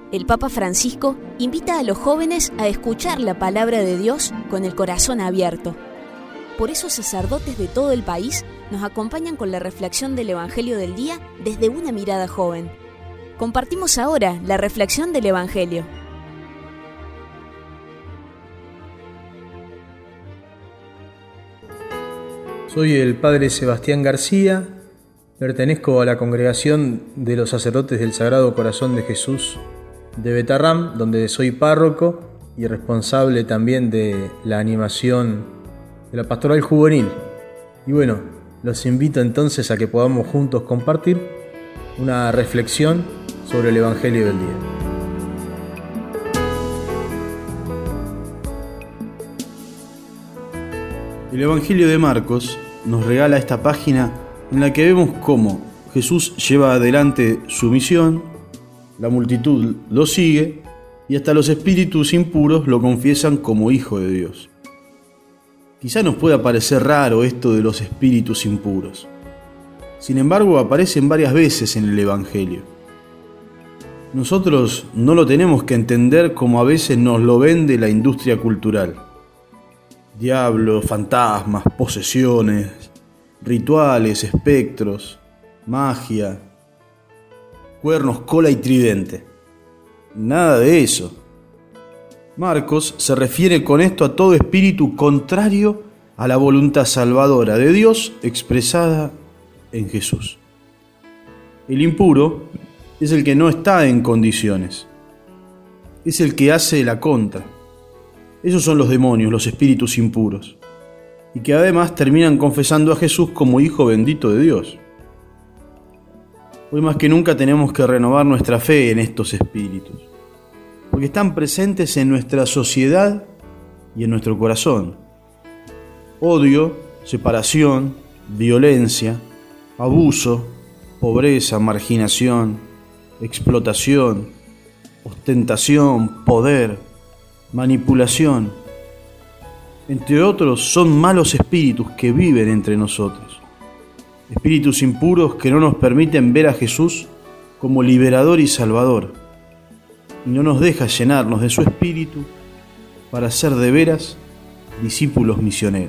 el Papa Francisco invita a los jóvenes a escuchar la palabra de Dios con el corazón abierto. Por eso sacerdotes de todo el país nos acompañan con la reflexión del Evangelio del día desde una mirada joven. Compartimos ahora la reflexión del Evangelio. Soy el Padre Sebastián García, pertenezco a la congregación de los sacerdotes del Sagrado Corazón de Jesús de Betarrám, donde soy párroco y responsable también de la animación de la pastoral juvenil. Y bueno, los invito entonces a que podamos juntos compartir una reflexión sobre el Evangelio del día. El Evangelio de Marcos nos regala esta página en la que vemos cómo Jesús lleva adelante su misión, la multitud lo sigue y hasta los espíritus impuros lo confiesan como Hijo de Dios. Quizá nos pueda parecer raro esto de los espíritus impuros. Sin embargo, aparecen varias veces en el Evangelio. Nosotros no lo tenemos que entender como a veces nos lo vende la industria cultural. Diablos, fantasmas, posesiones, rituales, espectros, magia, cuernos, cola y tridente. Nada de eso. Marcos se refiere con esto a todo espíritu contrario a la voluntad salvadora de Dios expresada en Jesús. El impuro es el que no está en condiciones. Es el que hace la contra. Esos son los demonios, los espíritus impuros, y que además terminan confesando a Jesús como Hijo bendito de Dios. Hoy más que nunca tenemos que renovar nuestra fe en estos espíritus, porque están presentes en nuestra sociedad y en nuestro corazón. Odio, separación, violencia, abuso, pobreza, marginación, explotación, ostentación, poder, manipulación, entre otros, son malos espíritus que viven entre nosotros. Espíritus impuros que no nos permiten ver a Jesús como liberador y salvador, y no nos deja llenarnos de su espíritu para ser de veras discípulos misioneros.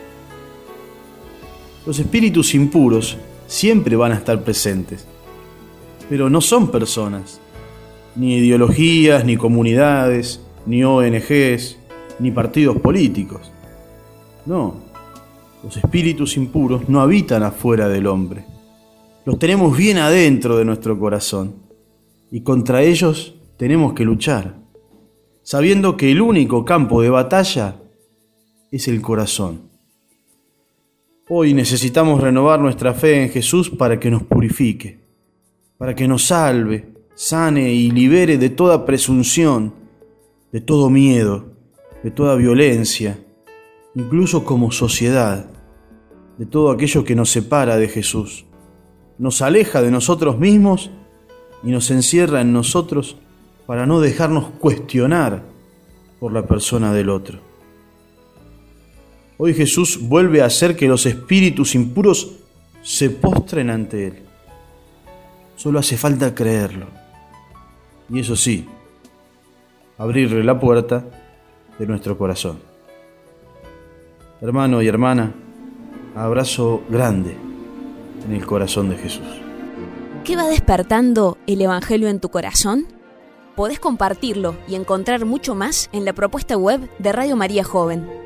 Los espíritus impuros siempre van a estar presentes, pero no son personas, ni ideologías, ni comunidades, ni ONGs, ni partidos políticos. No, los espíritus impuros no habitan afuera del hombre. Los tenemos bien adentro de nuestro corazón y contra ellos tenemos que luchar, sabiendo que el único campo de batalla es el corazón. Hoy necesitamos renovar nuestra fe en Jesús para que nos purifique, para que nos salve, sane y libere de toda presunción, de todo miedo, de toda violencia, incluso como sociedad, de todo aquello que nos separa de Jesús, nos aleja de nosotros mismos y nos encierra en nosotros para no dejarnos cuestionar por la persona del otro. Hoy Jesús vuelve a hacer que los espíritus impuros se postren ante Él. Solo hace falta creerlo. Y eso sí, abrirle la puerta de nuestro corazón. Hermano y hermana, abrazo grande en el corazón de Jesús. ¿Qué va despertando el Evangelio en tu corazón? Podés compartirlo y encontrar mucho más en la propuesta web de Radio María Joven.